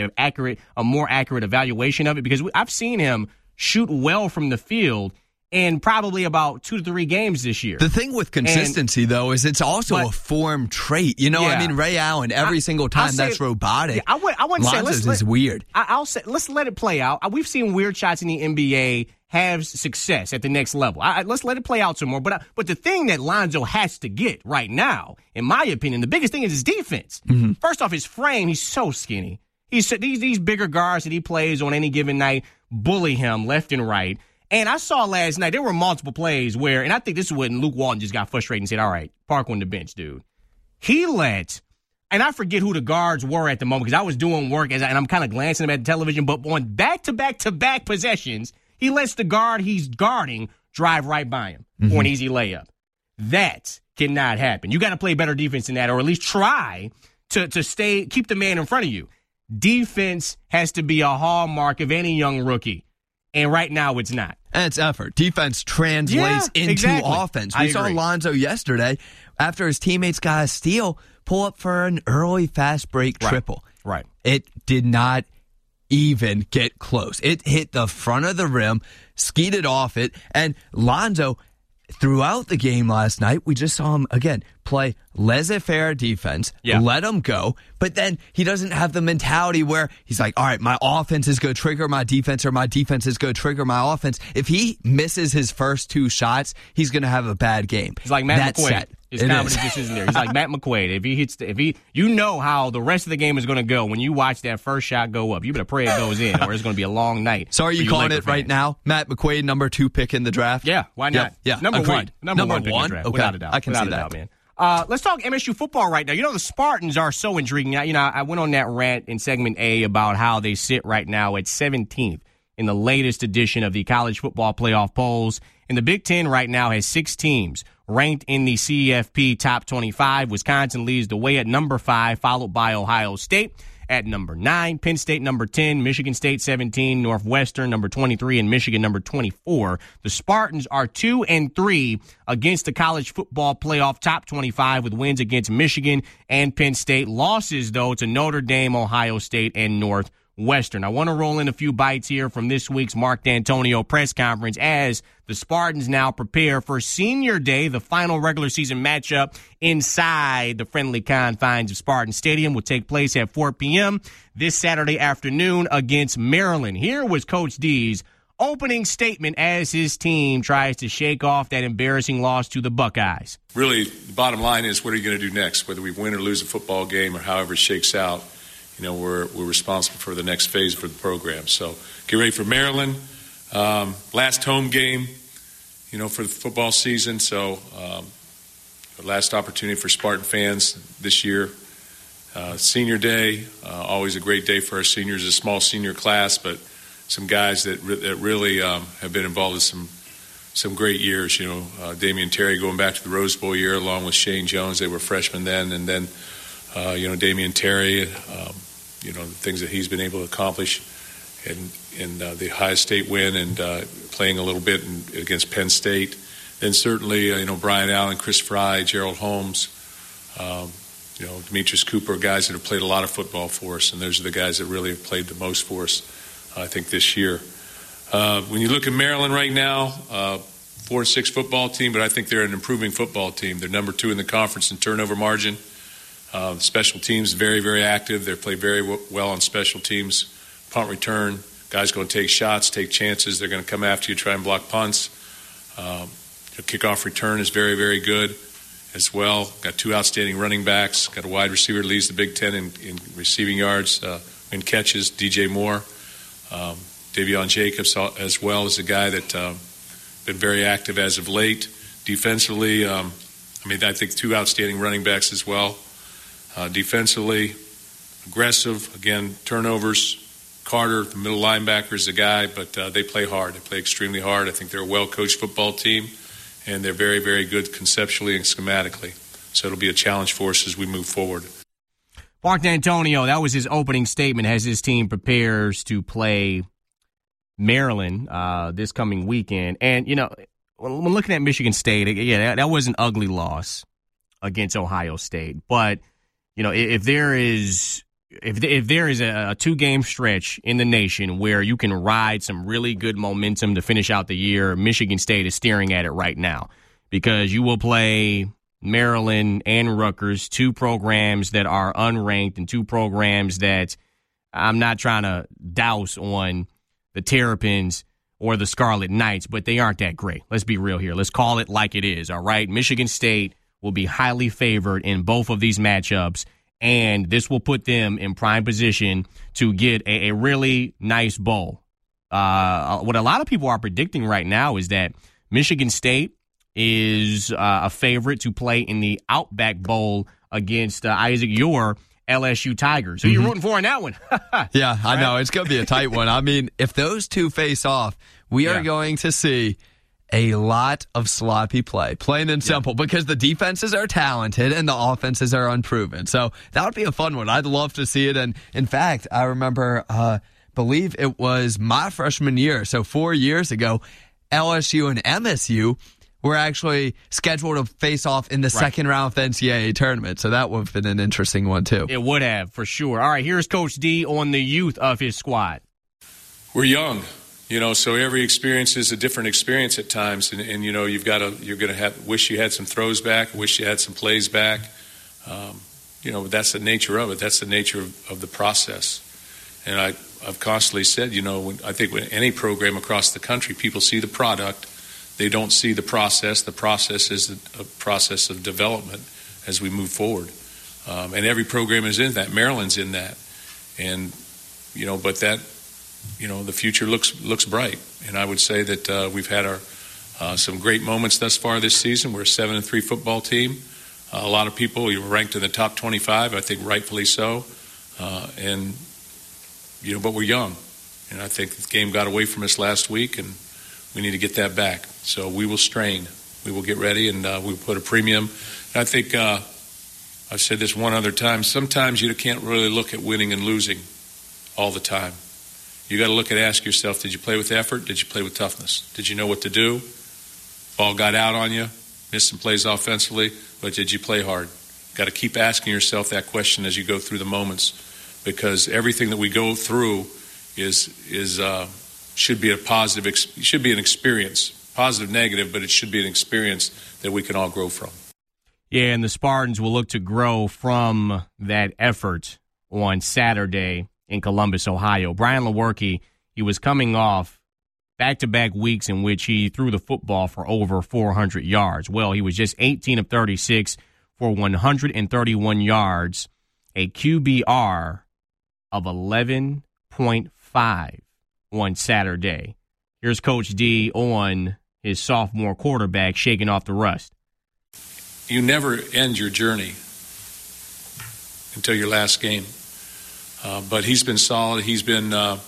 a more accurate evaluation of it, because I've seen him shoot well from the field in probably about 2 to 3 games this year. The thing with consistency, though, is it's also a form trait. You know, I mean, Ray Allen, every single time that's robotic. Yeah, I wouldn't say Lonzo's is weird. I'll say let's let it play out. We've seen weird shots in the NBA have success at the next level. Let's let it play out some more. But the thing that Lonzo has to get right now, in my opinion, the biggest thing is his defense. First off, his frame, he's so skinny. These bigger guards that he plays on any given night bully him left and right. And I saw last night, there were multiple plays where, and I think this is when Luke Walton just got frustrated and said, all right, park on the bench, dude. He let, and I forget who the guards were at the moment because I was doing work and I'm kind of glancing at the television, but on back-to-back possessions, he lets the guard he's guarding drive right by him for an easy layup. That cannot happen. You got to play better defense than that, or at least try to keep the man in front of you. Defense has to be a hallmark of any young rookie. And right now, it's not. And it's effort. Defense translates into offense. We saw Lonzo yesterday, after his teammates got a steal, pull up for an early fast break triple. Right. It did not even get close. It hit the front of the rim, skeeted off it, and Lonzo, throughout the game last night, we just saw him, again, play laissez-faire defense, let him go, but then he doesn't have the mentality where he's like, all right, my offense is going to trigger my defense, or my defense is going to trigger my offense. If he misses his first 2 shots, he's going to have a bad game. He's like Matt McQuaid. His confidence just isn't there. He's like Matt McQuaid. You know how the rest of the game is going to go when you watch that first shot go up. You better pray it goes in, or it's going to be a long night. So are you calling it right now? Matt McQuaid, number 2 pick in the draft? Yeah, why not? Yeah, number agreed. one. Number one pick in the draft, without a doubt. I can see that, man. Let's talk MSU football right now. You know, the Spartans are so intriguing. I went on that rant in segment A about how they sit right now at 17th in the latest edition of the college football playoff polls. And the Big Ten right now has 6 teams ranked in the CFP top 25. Wisconsin leads the way at number 5, followed by Ohio State at number 9, Penn State number 10, Michigan State 17, Northwestern number 23, and Michigan number 24. The Spartans are 2-3 against the college football playoff top 25 with wins against Michigan and Penn State. Losses, though, to Notre Dame, Ohio State, and Northwestern. I want to roll in a few bites here from this week's Mark D'Antonio press conference as the Spartans now prepare for Senior Day, the final regular season matchup inside the friendly confines of Spartan Stadium will take place at 4 p.m. this Saturday afternoon against Maryland. Here was Coach D's opening statement as his team tries to shake off that embarrassing loss to the Buckeyes. Really, the bottom line is, what are you going to do next? Whether we win or lose a football game or however it shakes out, you know, we're responsible for the next phase for the program. So get ready for Maryland. Last home game, you know, for the football season. So last opportunity for Spartan fans this year. Senior Day, always a great day for our seniors. A small senior class, but some guys that really have been involved in some great years. You know, Damian Terry going back to the Rose Bowl year, along with Shane Jones. They were freshmen then, and then you know, Damian Terry. You know, the things that he's been able to accomplish in the Ohio State win and playing a little bit against Penn State. Then certainly, you know, Brian Allen, Chris Fry, Gerald Holmes, you know, Demetrius Cooper, guys that have played a lot of football for us, and those are the guys that really have played the most for us, I think, this year. When you look at Maryland right now, 4-6 football team, but I think they're an improving football team. They're number 2 in the conference in turnover margin. Special teams, very, very active. They play very well on special teams. Punt return, guys going to take shots, take chances. They're going to come after you, try and block punts. Kickoff return is very, very good as well. Got 2 outstanding running backs. Got a wide receiver that leads the Big Ten in receiving yards and catches, DJ Moore. Davion Jacobs as well is a guy that been very active as of late. Defensively, I think 2 outstanding running backs as well. Defensively, aggressive. Again, turnovers. Carter, the middle linebacker, is the guy, but they play hard. They play extremely hard. I think they're a well-coached football team, and they're very, very good conceptually and schematically. So it'll be a challenge for us as we move forward. Mark D'Antonio, that was his opening statement as his team prepares to play Maryland this coming weekend. And, when looking at Michigan State, that was an ugly loss against Ohio State. But, if there is a two-game stretch in the nation where you can ride some really good momentum to finish out the year, Michigan State is staring at it right now, because you will play Maryland and Rutgers, two programs that are unranked and two programs that I'm not trying to douse on the Terrapins or the Scarlet Knights, but they aren't that great. Let's be real here. Let's call it like it is, all right? Michigan State will be highly favored in both of these matchups, and this will put them in prime position to get a really nice bowl. What a lot of people are predicting right now is that Michigan State is a favorite to play in the Outback Bowl against Isaac your LSU Tigers. Who you rooting for in that one? Yeah, I know. It's going to be a tight one. I mean, if those two face off, we are going to see a lot of sloppy play, plain and simple, because the defenses are talented and the offenses are unproven. So that would be a fun one. I'd love to see it. And in fact, I remember, believe it was my freshman year, so 4 years ago, LSU and MSU were actually scheduled to face off in the second round of the NCAA tournament. So that would have been an interesting one, too. It would have, for sure. All right, here's Coach D on the youth of his squad. We're young, so every experience is a different experience at times. And you're going to wish you had some throws back, wish you had some plays back. That's the nature of it. That's the nature of the process. And I've constantly said, I think with any program across the country, people see the product. They don't see the process. The process is a process of development as we move forward. And every program is in that. Maryland's in that. And, but that, the future looks bright. And I would say that we've had some great moments thus far this season. We're a 7-3 football team. A lot of people, we were ranked in the top 25, I think rightfully so. But we're young. And I think the game got away from us last week, and we need to get that back. So we will strain. We will get ready, and we'll put a premium. And I think I've said this one other time. Sometimes you can't really look at winning and losing all the time. You got to ask yourself, did you play with effort? Did you play with toughness? Did you know what to do? Ball got out on you, missed some plays offensively, but did you play hard? Got to keep asking yourself that question as you go through the moments, because everything that we go through should be an experience, positive, negative, but it should be an experience that we can all grow from. Yeah, and the Spartans will look to grow from that effort on Saturday in Columbus, Ohio. Brian Lewerke, he was coming off back-to-back weeks in which he threw the football for over 400 yards. Well, he was just 18 of 36 for 131 yards, a QBR of 11.5 on Saturday. Here's Coach D on his sophomore quarterback shaking off the rust. You never end your journey until your last game. But he's been solid. He's been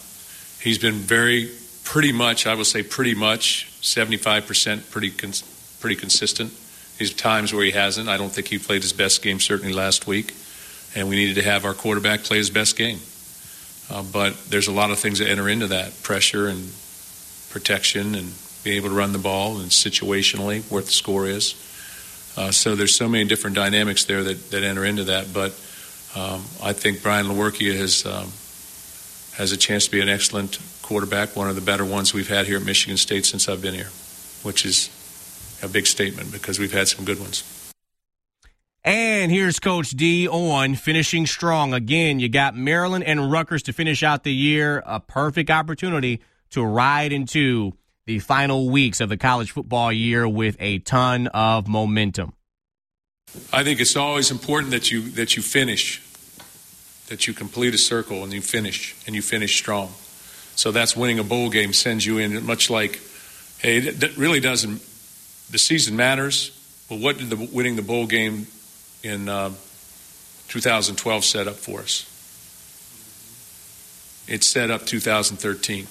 pretty much 75% pretty consistent. There's times where he hasn't. I don't think he played his best game certainly last week, and we needed to have our quarterback play his best game. But there's a lot of things that enter into that: pressure and protection and being able to run the ball and situationally where the score is. So there's so many different dynamics there that enter into that. But I think Brian Lewerke has a chance to be an excellent quarterback, one of the better ones we've had here at Michigan State since I've been here, which is a big statement because we've had some good ones. And here's Coach D on finishing strong. Again, you got Maryland and Rutgers to finish out the year, a perfect opportunity to ride into the final weeks of the college football year with a ton of momentum. I think it's always important that you finish, that you complete a circle and you finish strong. So that's winning a bowl game sends you in much like, hey, that really doesn't, the season matters, but what did winning the bowl game in 2012 set up for us. It set up 2013.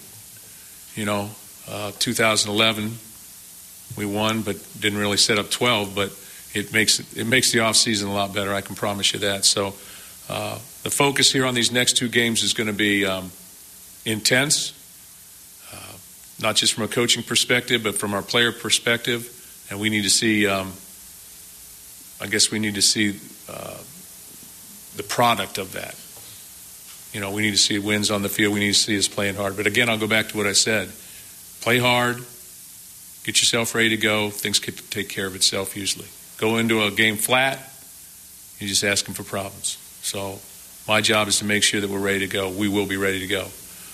2011 we won, but didn't really set up 12. But it makes the offseason a lot better. I can promise you that. So the focus here on these next 2 games is going to be intense, not just from a coaching perspective, but from our player perspective. And we need to see. I guess we need to see the product of that. We need to see wins on the field. We need to see us playing hard. But again, I'll go back to what I said. Play hard. Get yourself ready to go. Things can take care of itself usually. Go into a game flat, you're just asking for problems. So my job is to make sure that we're ready to go. We will be ready to go.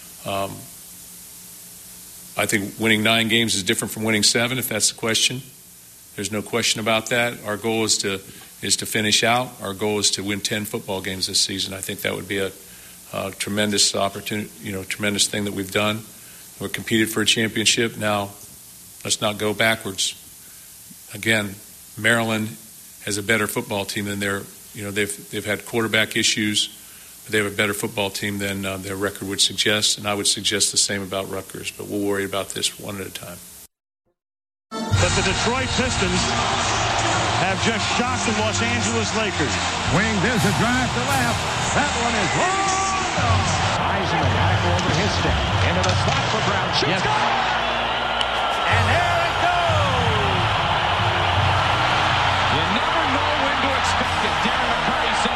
I think winning 9 games is different from winning 7, if that's the question. There's no question about that. Our goal is to finish out. Our goal is to win 10 football games this season. I think that would be a tremendous opportunity, tremendous thing that we've done. We're competed for a championship. Now, let's not go backwards. Again, Maryland has a better football team than they've had quarterback issues, but they have a better football team than their record would suggest, and I would suggest the same about Rutgers, but we'll worry about this one at a time. But the Detroit Pistons have just shocked the Los Angeles Lakers. Wing, there's a drive to left. That one is long. Heisman back over his step. Into the spot for Brown. Shoots good! And there it goes! You never know when to expect it. Darren McCarty said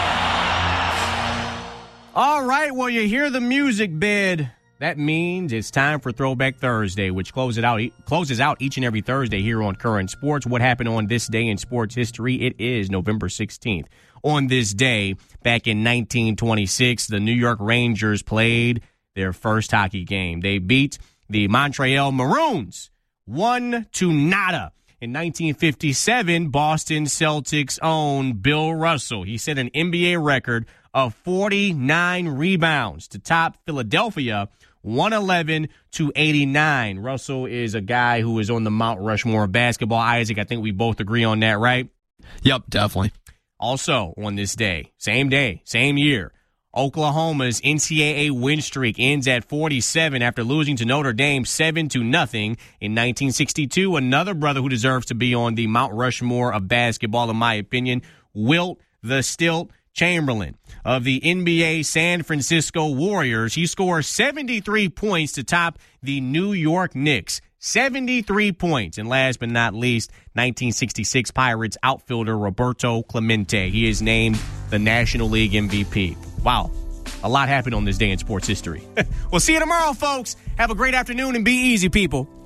before. All right, well, you hear the music bid. That means it's time for Throwback Thursday, which closes out each and every Thursday here on Current Sports. What happened on this day in sports history? It is November 16th. On this day, back in 1926, the New York Rangers played their first hockey game. They beat the Montreal Maroons 1-0. In 1957, Boston Celtics own Bill Russell. He set an NBA record of 49 rebounds to top Philadelphia 111-89. Russell is a guy who is on the Mount Rushmore of basketball. Isaac, I think we both agree on that, right? Yep, definitely. Also, on this day, same year, Oklahoma's NCAA win streak ends at 47 after losing to Notre Dame 7-0. In 1962, another brother who deserves to be on the Mount Rushmore of basketball, in my opinion, Wilt the Stilt Chamberlain of the NBA San Francisco Warriors. He scores 73 points to top the New York Knicks. 73 points. And last but not least, 1966 Pirates outfielder Roberto Clemente. He is named the National League MVP. Wow. A lot happened on this day in sports history. We'll see you tomorrow, folks. Have a great afternoon and be easy, people.